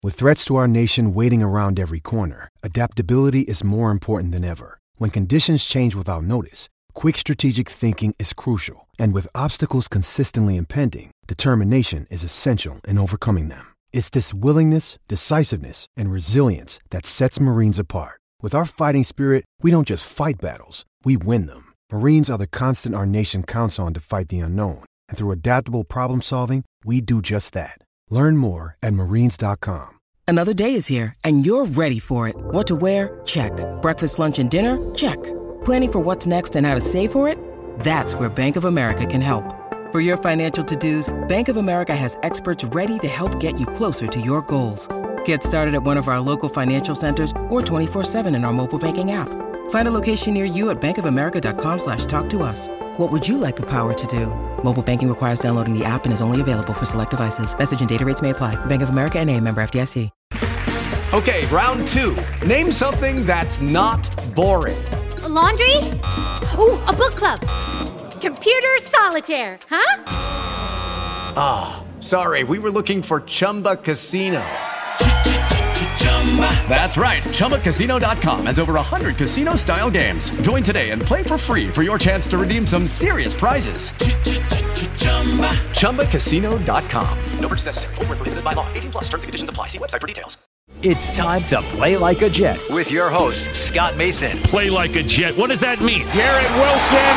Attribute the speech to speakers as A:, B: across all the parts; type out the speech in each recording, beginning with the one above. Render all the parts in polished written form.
A: With threats to our nation waiting around every corner, adaptability is more important than ever. When conditions change without notice, quick strategic thinking is crucial. And with obstacles consistently impending, determination is essential in overcoming them. It's this willingness, decisiveness, and resilience that sets Marines apart. With our fighting spirit, we don't just fight battles, we win them. Marines are the constant our nation counts on to fight the unknown. And through adaptable problem solving, we do just that. Learn more at marines.com.
B: Another day is here, and you're ready for it. What to wear? Check. Breakfast, lunch, and dinner? Check. Planning for what's next and how to save for it? That's where Bank of America can help. For your financial to-dos, Bank of America has experts ready to help get you closer to your goals. Get started at one of our local financial centers or 24/7 in our mobile banking app. Find a location near you at bankofamerica.com/talktous. What would you like the power to do? Mobile banking requires downloading the app and is only available for select devices. Message and data rates may apply. Bank of America N.A., member FDIC.
C: Okay, round two. Name something that's not boring.
D: A laundry? Ooh, a book club. Computer solitaire, huh?
C: Ah, sorry, we were looking for Chumba Casino. That's right, ChumbaCasino.com has over 100 casino-style games. Join today and play for free for your chance to redeem some serious prizes. ChumbaCasino.com. No purchase necessary. Void where prohibited by law. 18 plus. Terms and conditions apply. See website for details.
E: It's time to play like a Jet with your host, Scott Mason.
F: Play like a Jet. What does that mean? Garrett Wilson.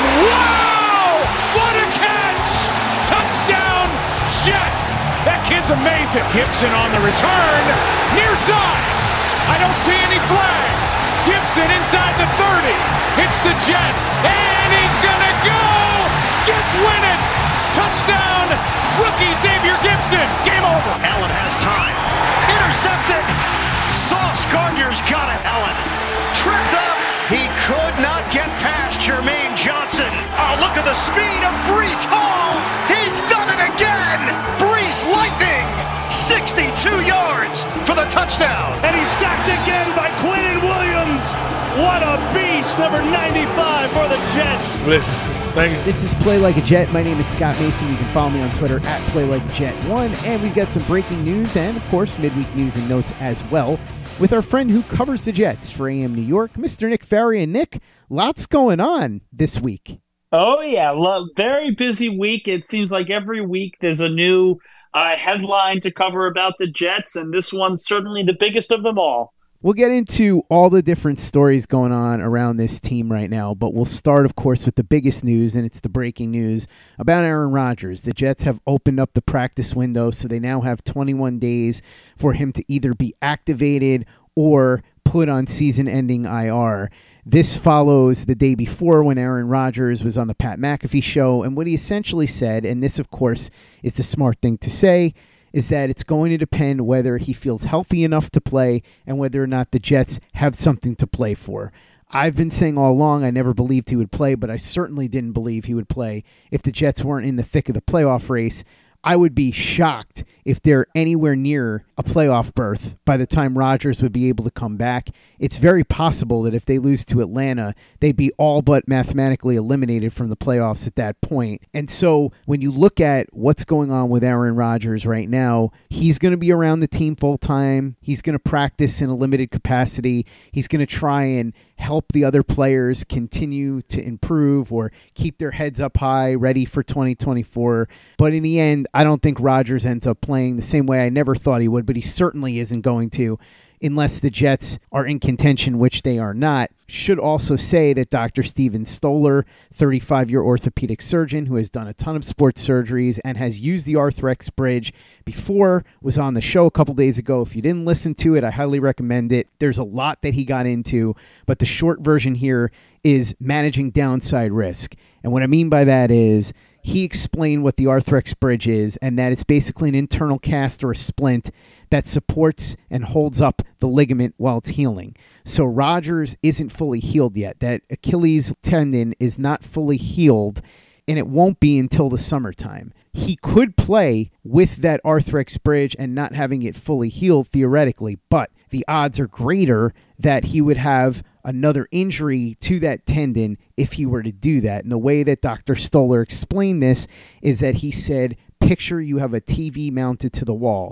F: Wow! What a catch! Touchdown, Jets! That kid's amazing. Gibson on the return. Near side. I don't see any flags. Gibson inside the 30. Hits the Jets. And he's going to go! Jets win it! Touchdown! Rookie Xavier Gibson. Game over.
G: Allen has time. Intercepted. Sauce Gardner's got it. Allen tripped up. He could not get past Jermaine Johnson. Oh, look at the speed of Breece Hall. He's done it again. Breece Lightning. 62 yards for the touchdown.
F: And he's sacked again by Quinnen Williams. What a beast. Number 95 for the Jets.
H: Listen. Thank you.
I: This is Play Like a Jet. My name is Scott Mason. You can follow me on Twitter at PlayLikeAJet1. And we've got some breaking news and, of course, midweek news and notes as well with our friend who covers the Jets for AM New York, Mr. Nick Farrier. Nick, lots going on this week.
J: Oh, yeah. Very busy week. It seems like every week there's a new headline to cover about the Jets, and this one's certainly the biggest of them all.
I: We'll get into all the different stories going on around this team right now, but we'll start, of course, with the biggest news, and it's the breaking news about Aaron Rodgers. The Jets have opened up the practice window, so they now have 21 days for him to either be activated or put on season-ending IR. This follows the day before when Aaron Rodgers was on the Pat McAfee show, and what he essentially said, and this, of course, is the smart thing to say, is that it's going to depend whether he feels healthy enough to play and whether or not the Jets have something to play for. I've been saying all along I never believed he would play, but I certainly didn't believe he would play if the Jets weren't in the thick of the playoff race. I would be shocked if they're anywhere near a playoff berth by the time Rodgers would be able to come back. It's very possible that if they lose to Atlanta, they'd be all but mathematically eliminated from the playoffs at that point. And so when you look at what's going on with Aaron Rodgers right now, he's going to be around the team full time. He's going to practice in a limited capacity. He's going to try and help the other players continue to improve or keep their heads up high, ready for 2024. But in the end, I don't think Rodgers ends up playing the same way I never thought he would, but he certainly isn't going to unless the Jets are in contention, which they are not. Should also say that Dr. Steven Stoller, 35-year orthopedic surgeon who has done a ton of sports surgeries and has used the Arthrex bridge before, was on the show a couple days ago. If you didn't listen to it, I highly recommend it. There's a lot that he got into, but the short version here is managing downside risk. And what I mean by that is he explained what the Arthrex bridge is, and that it's basically an internal cast or a splint that supports and holds up the ligament while it's healing. So Rodgers isn't fully healed yet. That Achilles tendon is not fully healed, and it won't be until the summertime. He could play with that Arthrex bridge and not having it fully healed theoretically, but the odds are greater that he would have another injury to that tendon if he were to do that. And the way that Dr. Stoller explained this is that he said, picture you have a TV mounted to the wall.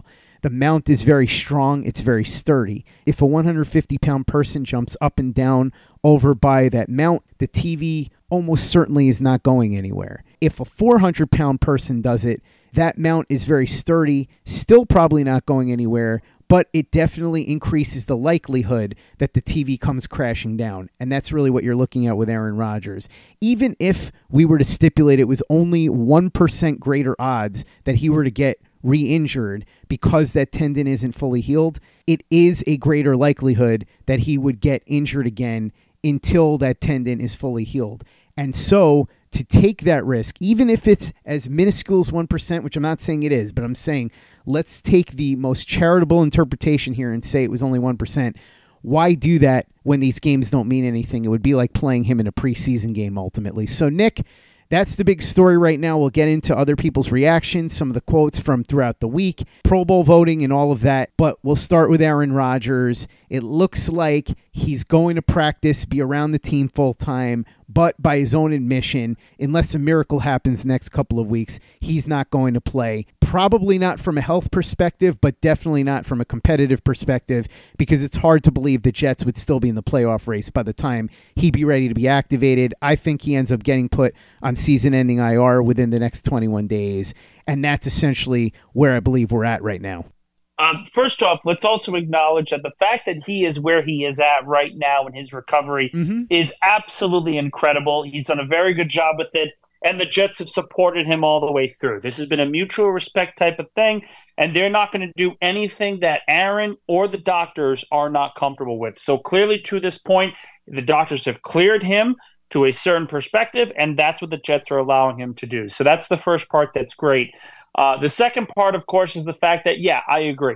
I: The mount is very strong. It's very sturdy. If a 150-pound person jumps up and down over by that mount, the TV almost certainly is not going anywhere. If a 400-pound person does it, that mount is very sturdy, still probably not going anywhere, but it definitely increases the likelihood that the TV comes crashing down. And that's really what you're looking at with Aaron Rodgers. Even if we were to stipulate it was only 1% greater odds that he were to get re-injured because that tendon isn't fully healed, it is a greater likelihood that he would get injured again until that tendon is fully healed. And so to take that risk, even if it's as minuscule as 1%, which I'm not saying it is, but I'm saying let's take the most charitable interpretation here and say it was only 1%. Why do that when these games don't mean anything? It would be like playing him in a preseason game ultimately. So, Nick, that's the big story right now. We'll get into other people's reactions, some of the quotes from throughout the week, Pro Bowl voting and all of that. But we'll start with Aaron Rodgers. It looks like he's going to practice, be around the team full time, but by his own admission, unless a miracle happens the next couple of weeks, he's not going to play. Probably not from a health perspective, but definitely not from a competitive perspective, because it's hard to believe the Jets would still be in the playoff race by the time he'd be ready to be activated. I think he ends up getting put on season-ending IR within the next 21 days, and that's essentially where I believe we're at right now.
J: First off, let's also acknowledge that the fact that he is where he is at right now in his recovery is absolutely incredible. He's done a very good job with it, and the Jets have supported him all the way through. This has been a mutual respect type of thing, and they're not going to do anything that Aaron or the doctors are not comfortable with. So clearly to this point, the doctors have cleared him to a certain perspective, and that's what the Jets are allowing him to do. So that's the first part that's great. The second part, of course, is the fact that, yeah, I agree.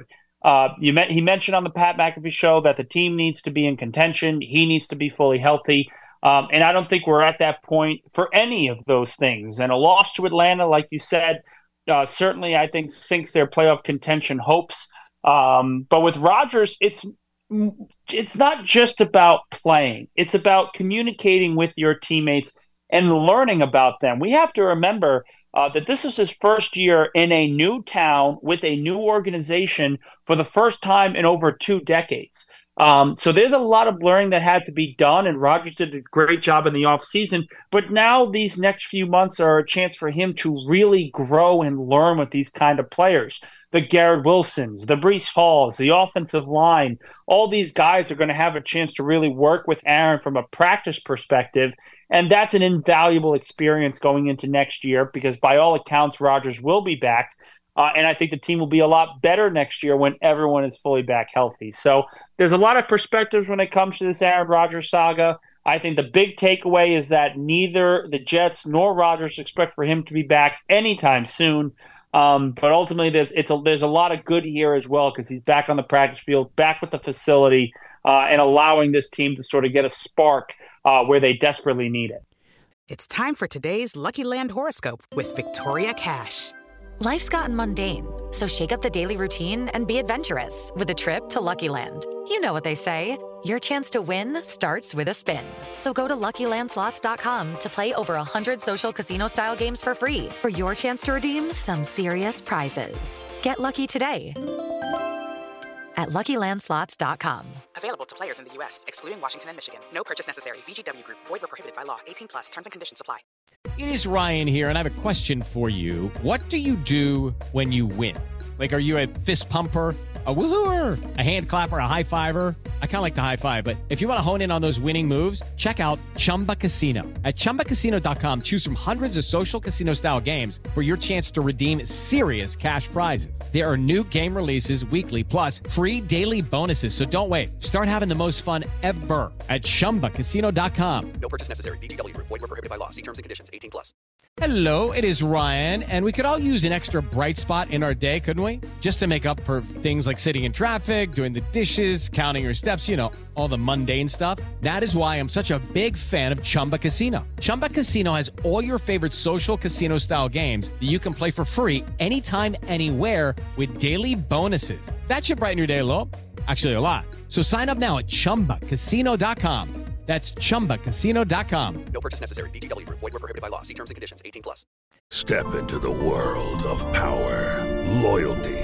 J: He mentioned on the Pat McAfee show that the team needs to be in contention. He needs to be fully healthy. And I don't think we're at that point for any of those things. And a loss to Atlanta, like you said, certainly I think sinks their playoff contention hopes. But with Rodgers, it's not just about playing. It's about communicating with your teammates and learning about them. We have to remember that this is his first year in a new town with a new organization for the first time in over 2 decades. So there's a lot of learning that had to be done, and Rodgers did a great job in the offseason. But now these next few months are a chance for him to really grow and learn with these kind of players. The Garrett Wilsons, the Breece Halls, the offensive line, all these guys are going to have a chance to really work with Aaron from a practice perspective. And that's an invaluable experience going into next year because by all accounts, Rodgers will be back. And I think the team will be a lot better next year when everyone is fully back healthy. So there's a lot of perspectives when it comes to this Aaron Rodgers saga. I think the big takeaway is that neither the Jets nor Rodgers expect for him to be back anytime soon. But ultimately, there's a lot of good here as well because he's back on the practice field, back with the facility, and allowing this team to sort of get a spark where they desperately need it.
H: It's time for today's Lucky Land horoscope with Victoria Cash.
K: Life's gotten mundane, so shake up the daily routine and be adventurous with a trip to Lucky Land. You know what they say, your chance to win starts with a spin. So go to LuckyLandSlots.com to play over 100 social casino-style games for free for your chance to redeem some serious prizes. Get lucky today at LuckyLandSlots.com.
H: Available to players in the U.S., excluding Washington and Michigan. No purchase necessary. VGW Group. Void where prohibited by law. 18+. Terms and conditions apply.
F: It is Ryan here, and I have a question for you. What do you do when you win? Like, are you a fist pumper, a woo-hooer, a hand clapper, a high-fiver? I kind of like the high-five, but if you want to hone in on those winning moves, check out Chumba Casino. At ChumbaCasino.com, choose from hundreds of social casino-style games for your chance to redeem serious cash prizes. There are new game releases weekly, plus free daily bonuses, so don't wait. Start having the most fun ever at ChumbaCasino.com.
L: No purchase necessary. VGW Group. Void where prohibited by law. See terms and conditions. 18+.
F: Hello, it is Ryan, and we could all use an extra bright spot in our day, couldn't we? Just to make up for things like sitting in traffic, doing the dishes, counting your steps, you know, all the mundane stuff. That is why I'm such a big fan of Chumba Casino. Chumba Casino has all your favorite social casino-style games that you can play for free anytime, anywhere with daily bonuses. That should brighten your day a little. Actually, a lot. So sign up now at ChumbaCasino.com. That's ChumbaCasino.com.
L: No purchase necessary. VGW Group. Void where prohibited by law. See terms and conditions. 18+.
M: Step into the world of power, loyalty,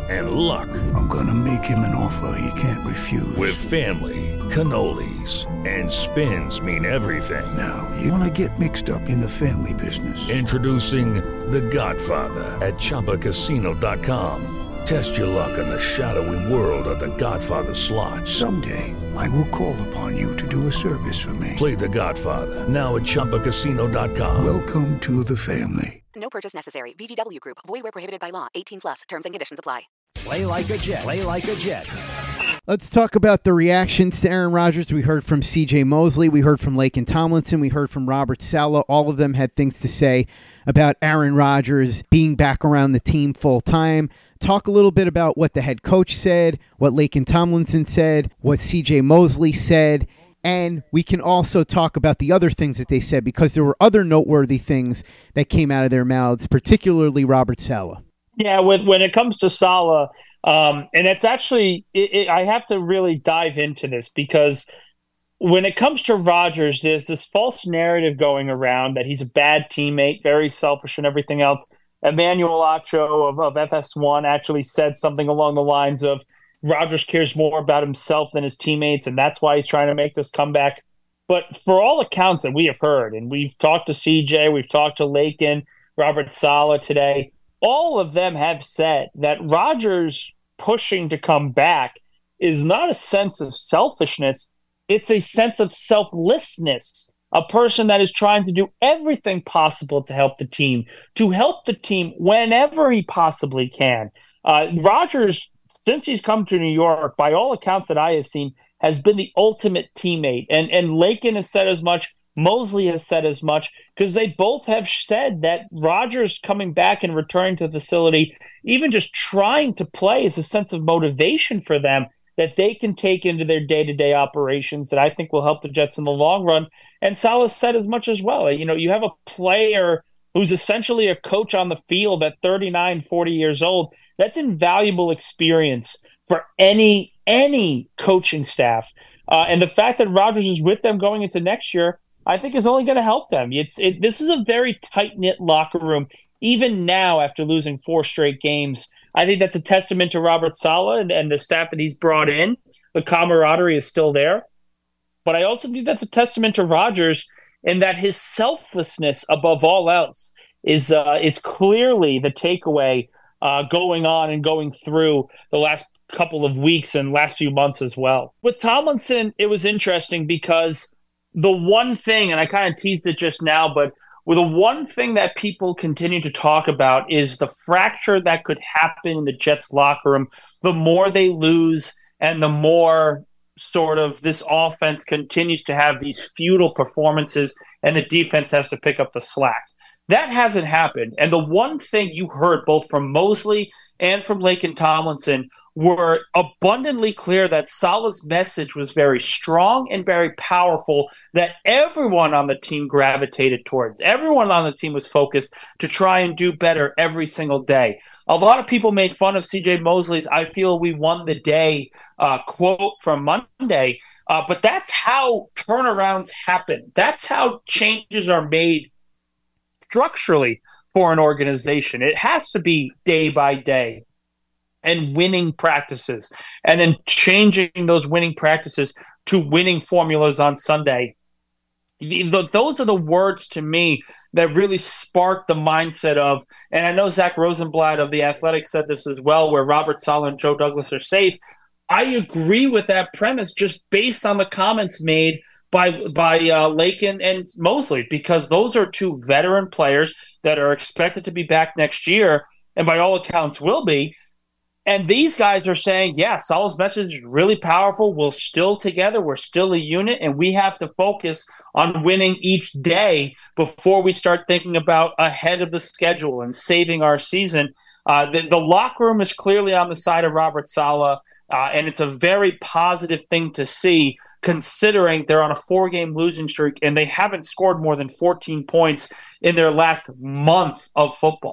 M: and luck.
N: I'm gonna make him an offer he can't refuse.
M: With family, cannolis, and spins mean everything.
N: Now, you wanna get mixed up in the family business.
M: Introducing The Godfather at ChumbaCasino.com. Test your luck in the shadowy world of The Godfather slot.
N: Someday, I will call upon you to do a service for me.
M: Play The Godfather, now at ChumbaCasino.com.
N: Welcome to the family.
H: No purchase necessary. VGW Group. Void where prohibited by law. 18 plus. Terms and conditions apply.
E: Play like a Jet. Play like a Jet.
I: Let's talk about the reactions to Aaron Rodgers. We heard from C.J. Mosley. We heard from Laken Tomlinson. We heard from Robert Saleh. All of them had things to say about Aaron Rodgers being back around the team full time. Talk a little bit about what the head coach said, what Laken Tomlinson said, what C.J. Mosley said, and we can also talk about the other things that they said because there were other noteworthy things that came out of their mouths, particularly Robert Saleh.
J: Yeah, when it comes to Saleh, and it's actually, I have to really dive into this because when it comes to Rodgers, there's this false narrative going around that he's a bad teammate, very selfish and everything else. Emmanuel Acho of FS1 actually said something along the lines of Rodgers cares more about himself than his teammates, and that's why he's trying to make this comeback. But for all accounts that we have heard, and we've talked to CJ, we've talked to Laken, Robert Saleh today, all of them have said that Rodgers pushing to come back is not a sense of selfishness, it's a sense of selflessness. A person that is trying to do everything possible to help the team whenever he possibly can. Rodgers, since he's come to New York, by all accounts that I have seen, has been the ultimate teammate. And Laken has said as much, Mosley has said as much, because they both have said that Rodgers coming back and returning to the facility, even just trying to play, is a sense of motivation for them that they can take into their day-to-day operations that I think will help the Jets in the long run. And Saleh said as much as well. You know, you have a player who's essentially a coach on the field at 39, 40 years old. That's invaluable experience for any coaching staff. And the fact that Rodgers is with them going into next year, I think is only going to help them. This is a very tight-knit locker room, even now after losing 4 straight games. I think that's a testament to Robert Saleh and the staff that he's brought in. The camaraderie is still there. But I also think that's a testament to Rodgers in that his selflessness, above all else, is clearly the takeaway going on and going through the last couple of weeks and last few months as well. With Tomlinson, it was interesting because the one thing, and I kind of teased it just now, but the one thing that people continue to talk about is the fracture that could happen in the Jets locker room the more they lose and the more sort of this offense continues to have these futile performances and the defense has to pick up the slack. That hasn't happened. And the one thing you heard both from Mosley and from Laken Tomlinson were abundantly clear that Saleh's message was very strong and very powerful that everyone on the team gravitated towards. Everyone on the team was focused to try and do better every single day. A lot of people made fun of C.J. Mosley's "I feel we won the day" quote from Monday, but that's how turnarounds happen. That's how changes are made structurally for an organization. It has to be day by day and winning practices, and then changing those winning practices to winning formulas on Sunday. Those are the words to me that really spark the mindset of, and I know Zach Rosenblatt of The Athletic said this as well, where Robert Saleh and Joe Douglas are safe. I agree with that premise just based on the comments made by Laken and Mosley, because those are two veteran players that are expected to be back next year, and by all accounts will be. And these guys are saying, yeah, Saleh's message is really powerful. We're still together. We're still a unit, and we have to focus on winning each day before we start thinking about ahead of the schedule and saving our season. The locker room is clearly on the side of Robert Saleh, and it's a very positive thing to see, considering they're on a 4-game losing streak and they haven't scored more than 14 points in their last month of football.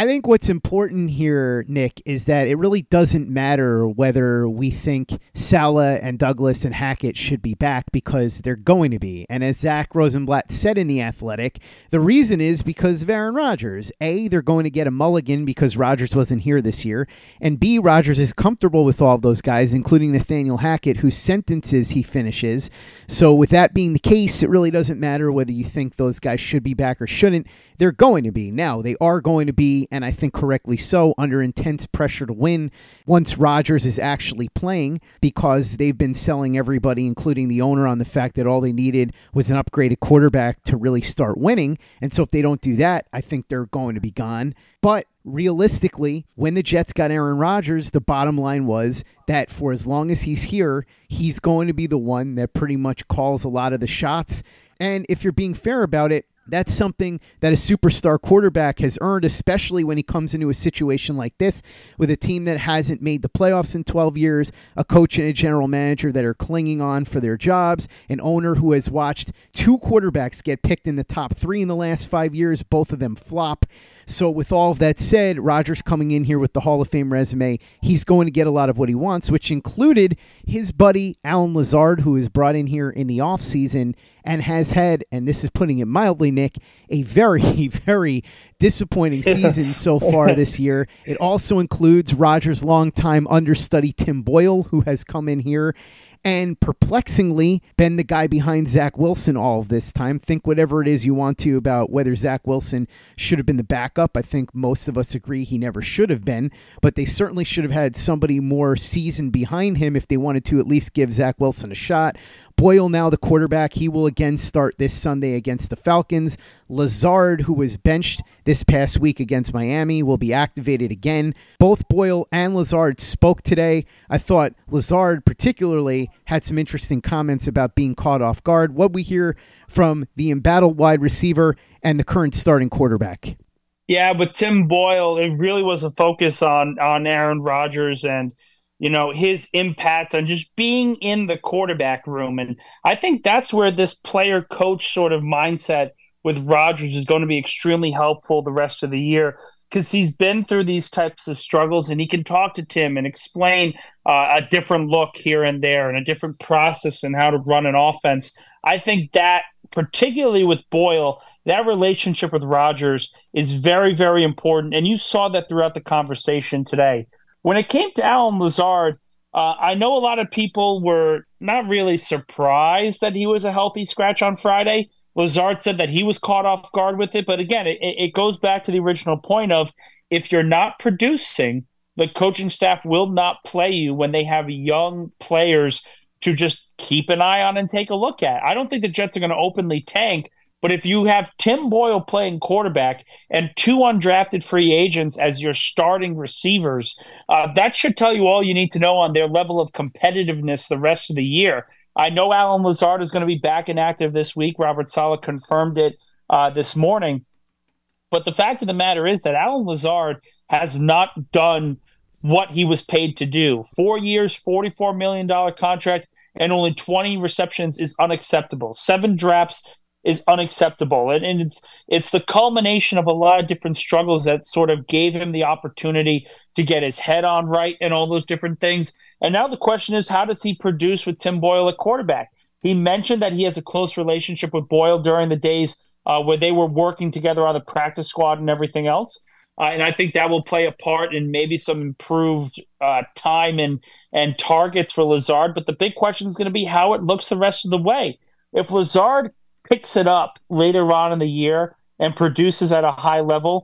I: I think what's important here, Nick, is that it really doesn't matter whether we think Saleh and Douglas and Hackett should be back, because they're going to be. And as Zach Rosenblatt said in The Athletic, the reason is because of Aaron Rodgers. A, they're going to get a mulligan because Rodgers wasn't here this year. And B, Rodgers is comfortable with all of those guys, including Nathaniel Hackett, whose sentences he finishes. So with that being the case, it really doesn't matter whether you think those guys should be back or shouldn't. They're going to be. Now, they are going to be, and I think correctly so, under intense pressure to win once Rodgers is actually playing, because they've been selling everybody, including the owner, on the fact that all they needed was an upgraded quarterback to really start winning. And so if they don't do that, I think they're going to be gone. But realistically, when the Jets got Aaron Rodgers, the bottom line was that for as long as he's here, he's going to be the one that pretty much calls a lot of the shots. And if you're being fair about it, that's something that a superstar quarterback has earned, especially when he comes into a situation like this with a team that hasn't made the playoffs in 12 years, a coach and a general manager that are clinging on for their jobs, an owner who has watched 2 quarterbacks get picked in the top 3 in the last 5 years, both of them flop. So with all of that said, Rodgers coming in here with the Hall of Fame resume, he's going to get a lot of what he wants, which included his buddy Allen Lazard, who is brought in here in the offseason and has had, and this is putting it mildly, Nick, a very, very disappointing season so far this year. It also includes Rodgers' longtime understudy Tim Boyle, who has come in here and perplexingly been the guy behind Zach Wilson all of this time. Think whatever it is you want to about whether Zach Wilson should have been the backup. I think most of us agree he never should have been, but they certainly should have had somebody more seasoned behind him if they wanted to at least give Zach Wilson a shot. Boyle now the quarterback. He will again start this Sunday against the Falcons. Lazard, who was benched this past week against Miami, will be activated again. Both Boyle and Lazard spoke today. I thought Lazard particularly had some interesting comments about being caught off guard. What we hear from the embattled wide receiver and the current starting quarterback.
J: Yeah, with Tim Boyle, it really was a focus on Aaron Rodgers and his impact on just being in the quarterback room. And I think that's where this player coach sort of mindset with Rodgers is going to be extremely helpful the rest of the year, because he's been through these types of struggles and he can talk to Tim and explain a different look here and there and a different process and how to run an offense. I think that particularly with Boyle, that relationship with Rodgers is very, very important. And you saw that throughout the conversation today. When it came to Allen Lazard, I know a lot of people were not really surprised that he was a healthy scratch on Friday. Lazard said that he was caught off guard with it. But again, it goes back to the original point of if you're not producing, the coaching staff will not play you when they have young players to just keep an eye on and take a look at. I don't think the Jets are going to openly tank. But if you have Tim Boyle playing quarterback and 2 undrafted free agents as your starting receivers, that should tell you all you need to know on their level of competitiveness the rest of the year. I know Allen Lazard is going to be back and active this week. Robert Saleh confirmed it this morning. But the fact of the matter is that Allen Lazard has not done what he was paid to do. 4 years, $44 million contract, and only 20 receptions is unacceptable. 7 drafts is unacceptable. And it's the culmination of a lot of different struggles that sort of gave him the opportunity to get his head on right and all those different things. And now the question is, how does he produce with Tim Boyle at quarterback? He mentioned that he has a close relationship with Boyle during the days where they were working together on the practice squad and everything else. And I think that will play a part in maybe some improved time and targets for Lazard. But the big question is going to be how it looks the rest of the way. If Lazard picks it up later on in the year and produces at a high level,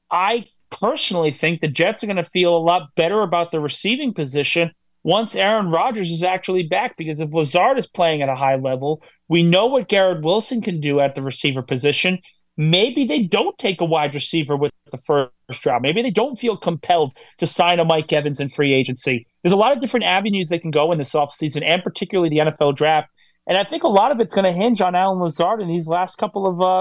J: I personally think the Jets are going to feel a lot better about the receiving position once Aaron Rodgers is actually back, because if Lazard is playing at a high level, we know what Garrett Wilson can do at the receiver position. Maybe they don't take a wide receiver with the first round. Maybe they don't feel compelled to sign a Mike Evans in free agency. There's a lot of different avenues they can go in this offseason, and particularly the NFL draft. And I think a lot of it's going to hinge on Allen Lazard in these last couple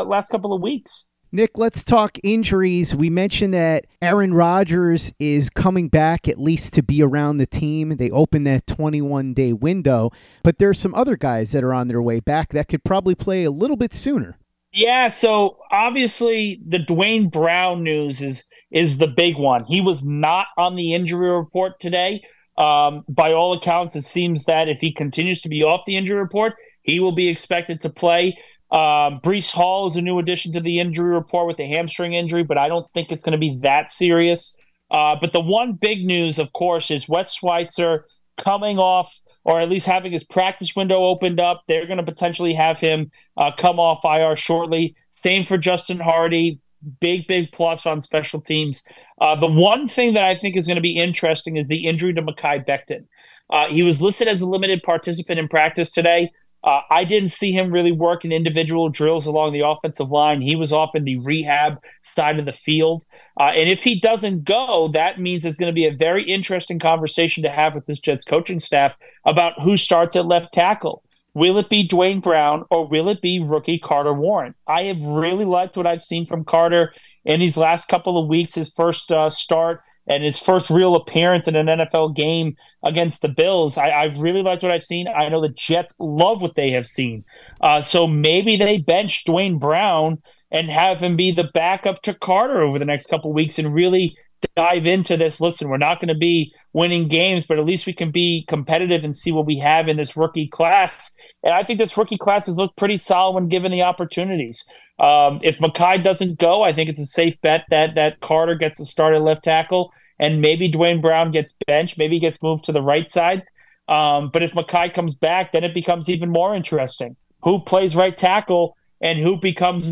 J: of weeks.
I: Nick, let's talk injuries. We mentioned that Aaron Rodgers is coming back at least to be around the team. They opened that 21-day window, but there's some other guys that are on their way back that could probably play a little bit sooner.
J: Yeah, so obviously the Dwayne Brown news is the big one. He was not on the injury report today. By all accounts, it seems that if he continues to be off the injury report, he will be expected to play. Breece Hall is a new addition to the injury report with a hamstring injury, but I don't think it's going to be that serious. But the one big news, of course, is Wes Schweitzer coming off, or at least having his practice window opened up. They're going to potentially have him come off IR shortly. Same for Justin Hardy. Big plus on special teams. The one thing that I think is going to be interesting is the injury to Mekhi Becton. He was listed as a limited participant in practice today. I didn't see him really work in individual drills along the offensive line. He was off in the rehab side of the field. And if he doesn't go, that means there's going to be a very interesting conversation to have with this Jets coaching staff about who starts at left tackle. Will it be Dwayne Brown or will it be rookie Carter Warren? I have really liked what I've seen from Carter in these last couple of weeks, his first start and his first real appearance in an NFL game against the Bills. I've really liked what I've seen. I know the Jets love what they have seen. So maybe they bench Dwayne Brown and have him be the backup to Carter over the next couple of weeks and really dive into this. Listen, we're not going to be winning games, but at least we can be competitive and see what we have in this rookie class. And I think this rookie class has looked pretty solid when given the opportunities. If Mekhi doesn't go, I think it's a safe bet that Carter gets a start at left tackle and maybe Dwayne Brown gets benched, maybe he gets moved to the right side. But if Mekhi comes back, then it becomes even more interesting. Who plays right tackle and who becomes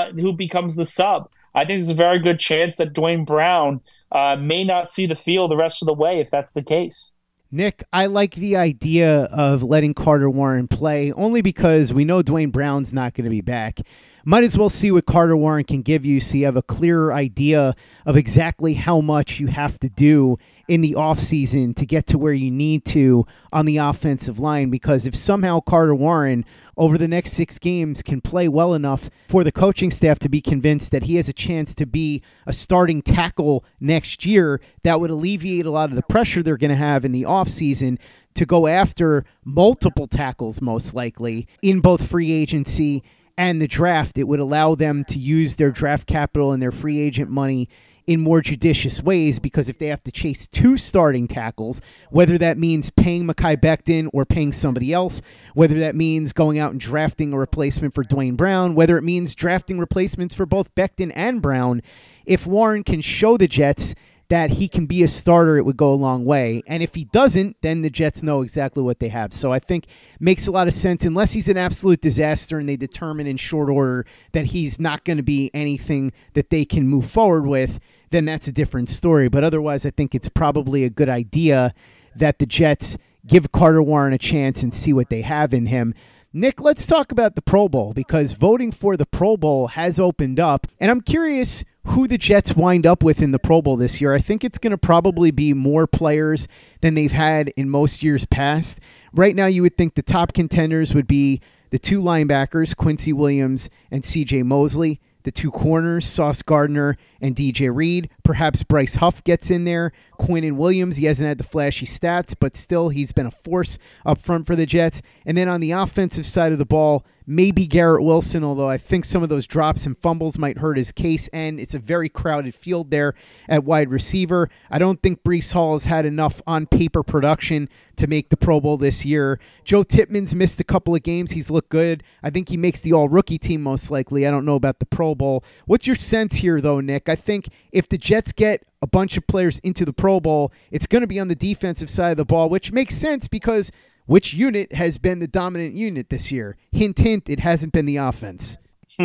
J: the sub? I think there's a very good chance that Dwayne Brown may not see the field the rest of the way if that's the case.
I: Nick, I like the idea of letting Carter Warren play only because we know Dwayne Brown's not going to be back. Might as well see what Carter Warren can give you so you have a clearer idea of exactly how much you have to do in the offseason to get to where you need to on the offensive line, because if somehow Carter Warren over the next 6 games can play well enough for the coaching staff to be convinced that he has a chance to be a starting tackle next year, that would alleviate a lot of the pressure they're going to have in the offseason to go after multiple tackles, most likely, in both free agency and the draft. It would allow them to use their draft capital and their free agent money in more judicious ways, because if they have to chase 2 starting tackles, whether that means paying Mekhi Becton or paying somebody else, whether that means going out and drafting a replacement for Dwayne Brown, whether it means drafting replacements for both Becton and Brown, if Warren can show the Jets that he can be a starter, it would go a long way. And if he doesn't, then the Jets know exactly what they have. So I think makes a lot of sense, unless he's an absolute disaster and they determine in short order that he's not going to be anything that they can move forward with, then that's a different story. But otherwise, I think it's probably a good idea that the Jets give Carter Warren a chance and see what they have in him. Nick, let's talk about the Pro Bowl, because voting for the Pro Bowl has opened up, and I'm curious who the Jets wind up with in the Pro Bowl this year. I think it's going to probably be more players than they've had in most years past. Right now, you would think the top contenders would be the 2 linebackers, Quincy Williams and C.J. Mosley, the 2 corners, Sauce Gardner and DJ Reed. Perhaps Bryce Huff gets in there. Quinnen Williams, he hasn't had the flashy stats, but still he's been a force up front for the Jets. And then on the offensive side of the ball, maybe Garrett Wilson, although I think some of those drops and fumbles might hurt his case, and it's a very crowded field there at wide receiver. I don't think Breece Hall has had enough on-paper production to make the Pro Bowl this year. Joe Tippmann's missed a couple of games. He's looked good. I think he makes the all-rookie team most likely. I don't know about the Pro Bowl. What's your sense here, though, Nick? I think if the Jets get a bunch of players into the Pro Bowl, it's going to be on the defensive side of the ball, which makes sense because which unit has been the dominant unit this year? Hint, hint, it hasn't been the offense.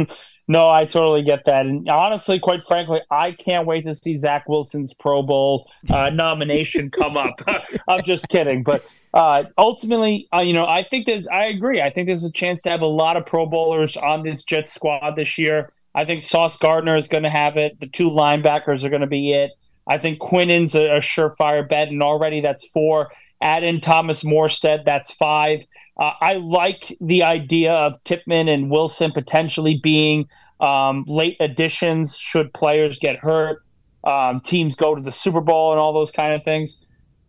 J: No, I totally get that. And honestly, quite frankly, I can't wait to see Zach Wilson's Pro Bowl nomination come up. I'm just kidding. But ultimately, I think I agree. I think there's a chance to have a lot of Pro Bowlers on this Jets squad this year. I think Sauce Gardner is going to have it. The 2 linebackers are going to be it. I think Quinnen's a surefire bet, and already that's 4. Add in Thomas Morstead, that's 5. I like the idea of Tippmann and Wilson potentially being late additions should players get hurt, teams go to the Super Bowl and all those kind of things.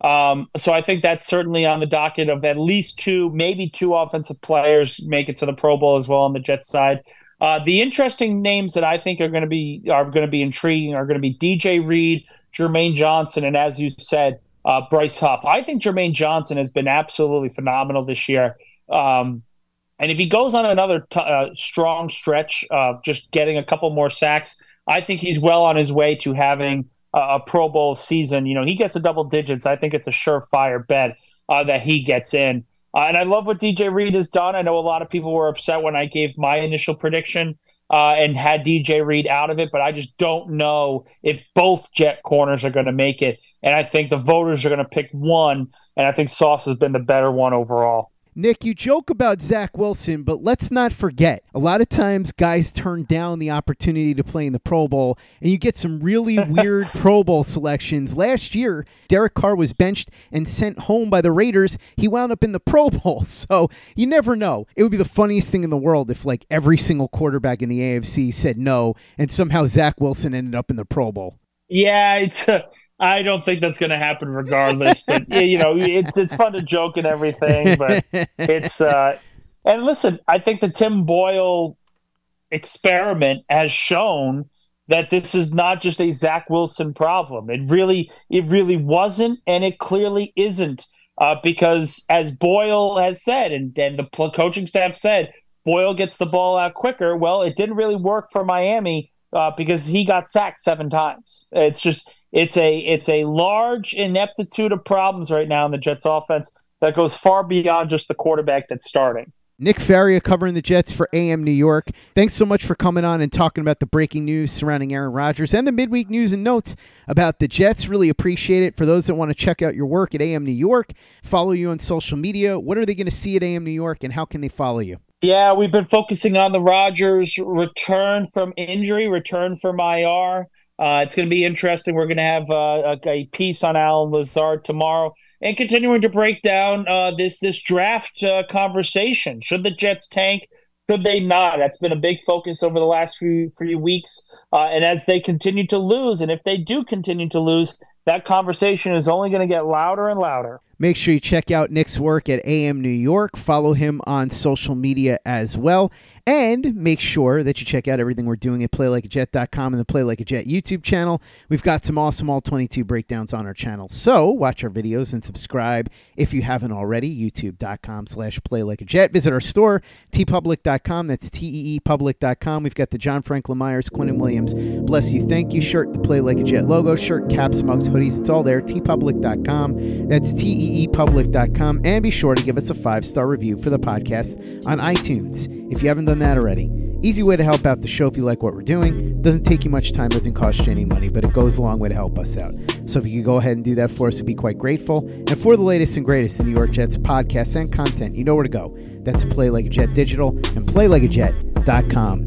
J: So I think that's certainly on the docket of at least 2, maybe 2 offensive players make it to the Pro Bowl as well on the Jets side. The interesting names that I think are going to be intriguing are going to be DJ Reed, Jermaine Johnson, and as you said, Bryce Huff. I think Jermaine Johnson has been absolutely phenomenal this year. And if he goes on another strong stretch of just getting a couple more sacks, I think he's well on his way to having a Pro Bowl season. He gets a double digits. I think it's a surefire bet that he gets in. And I love what DJ Reed has done. I know a lot of people were upset when I gave my initial prediction and had DJ Reed out of it, but I just don't know if both Jet corners are going to make it. And I think the voters are going to pick one, and I think Sauce has been the better one overall.
I: Nick, you joke about Zach Wilson, but let's not forget, a lot of times guys turn down the opportunity to play in the Pro Bowl, and you get some really weird Pro Bowl selections. Last year, Derek Carr was benched and sent home by the Raiders. He wound up in the Pro Bowl, so you never know. It would be the funniest thing in the world if every single quarterback in the AFC said no, and somehow Zach Wilson ended up in the Pro Bowl.
J: Yeah, I don't think that's going to happen regardless, but it's fun to joke and everything, but it's and listen, I think the Tim Boyle experiment has shown that this is not just a Zach Wilson problem. It really wasn't, and it clearly isn't, because as Boyle has said, and the coaching staff said, Boyle gets the ball out quicker. Well, it didn't really work for Miami because he got sacked 7 times. It's a large ineptitude of problems right now in the Jets offense that goes far beyond just the quarterback that's starting.
I: Nick Faria covering the Jets for AM New York. Thanks so much for coming on and talking about the breaking news surrounding Aaron Rodgers and the midweek news and notes about the Jets. Really appreciate it. For those that want to check out your work at AM New York, follow you on social media, what are they going to see at AM New York, and how can they follow you?
J: Yeah, we've been focusing on the Rodgers return from injury, return from IR. It's going to be interesting. We're going to have a piece on Allen Lazard tomorrow, and continuing to break down this draft conversation. Should the Jets tank? Should they not? That's been a big focus over the last few weeks. And as they continue to lose, and if they do continue to lose, that conversation is only going to get louder and louder.
I: Make sure you check out Nick's work at AM New York. Follow him on social media as well. And make sure that you check out everything we're doing at PlayLikeAJet.com and the Play Like a Jet YouTube channel. We've got some awesome All-22 breakdowns on our channel. So watch our videos and subscribe if you haven't already. YouTube.com/PlayLikeAJet. Visit our store, tpublic.com. That's TEEpublic.com. We've got the John Franklin Myers, Quinnen Williams, Bless You, Thank You shirt, the Play Like a Jet logo, shirt, caps, mugs, hoodies. It's all there. tpublic.com. That's TEEpublic.com. And be sure to give us a 5-star review for the podcast on iTunes if you haven't done that already. Easy way to help out the show if you like what we're doing. Doesn't take you much time, doesn't cost you any money, but it goes a long way to help us out. So if you could go ahead and do that for us, we'd be quite grateful. And for the latest and greatest in New York Jets podcasts and content, you know where to go. That's Play Like a Jet Digital and PlayLikeAJet.com.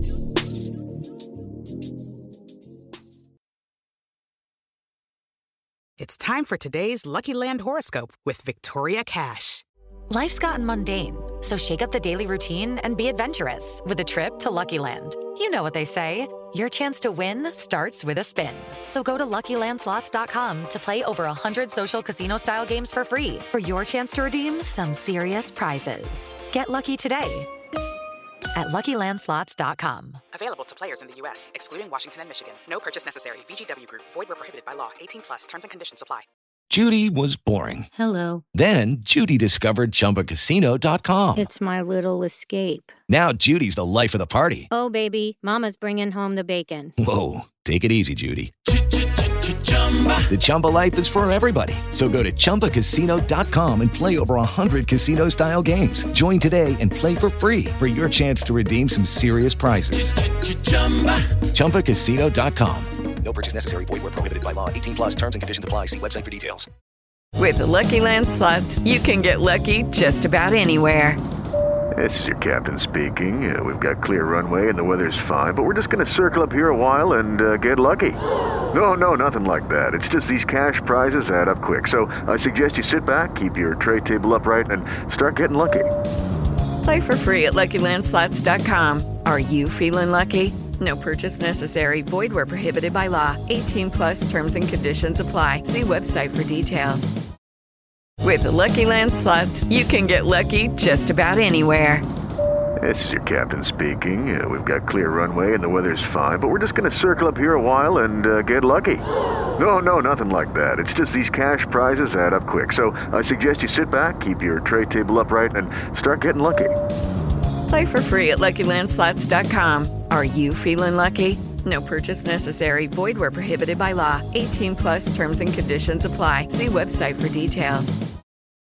H: It's time for today's Lucky Land horoscope with Victoria Cash.
K: Life's gotten mundane, so shake up the daily routine and be adventurous with a trip to Lucky Land. You know what they say, your chance to win starts with a spin. So go to LuckyLandSlots.com to play over 100 social casino-style games for free for your chance to redeem some serious prizes. Get lucky today at LuckyLandSlots.com.
H: Available to players in the U.S., excluding Washington and Michigan. No purchase necessary. VGW Group. Void where prohibited by law. 18+. Terms and conditions apply.
O: Judy was boring.
P: Hello.
O: Then Judy discovered ChumbaCasino.com.
P: It's my little escape.
O: Now Judy's the life of the party.
P: Oh, baby, mama's bringing home the bacon.
O: Whoa, take it easy, Judy. The Chumba life is for everybody. So go to ChumbaCasino.com and play over 100 casino-style games. Join today and play for free for your chance to redeem some serious prizes. ChumbaCasino.com.
L: No purchase necessary. Void where prohibited by law. 18+. Terms and conditions apply. See website for details.
Q: With the Lucky Land Slots, you can get lucky just about anywhere.
R: This is your captain speaking. We've got clear runway and the weather's fine, but we're just going to circle up here a while and get lucky. No, nothing like that. It's just these cash prizes add up quick. So I suggest you sit back, keep your tray table upright, and start getting lucky.
Q: Play for free at LuckyLandSlots.com. Are you feeling lucky? No purchase necessary. Void where prohibited by law. 18+ terms and conditions apply. See website for details. With the Lucky Land Slots, you can get lucky just about anywhere.
R: This is your captain speaking. We've got clear runway and the weather's fine, but we're just going to circle up here a while and get lucky. No, nothing like that. It's just these cash prizes add up quick. So I suggest you sit back, keep your tray table upright, and start getting lucky.
Q: Play for free at LuckyLandSlots.com. Are you feeling lucky? No purchase necessary. Void where prohibited by law. 18 plus terms and conditions apply. See website for details.